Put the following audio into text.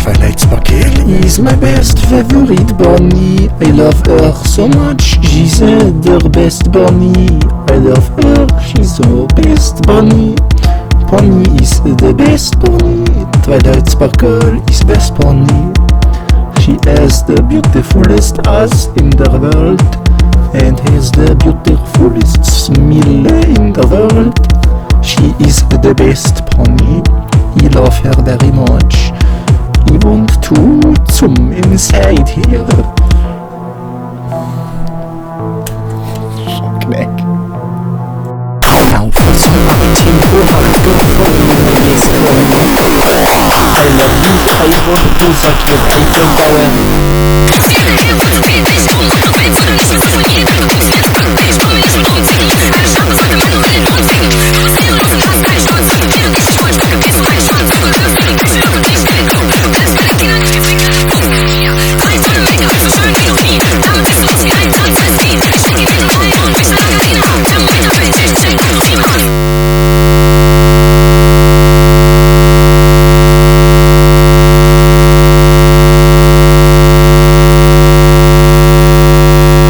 Twilight Sparkle is my best favorite bunny. I love her so much, she's the best bunny. I love her, she's the best bunny. Pony is the best bunny. Twilight Sparkle is best bunny. She has the beautifulest eyes in the world and has the beautifulest smile in the world. She is the best pony. I love her very much. I want to zoom inside here. Knack. Now for some up-tempo hardcore pony, my best pony. I love you, I want to suck your people power.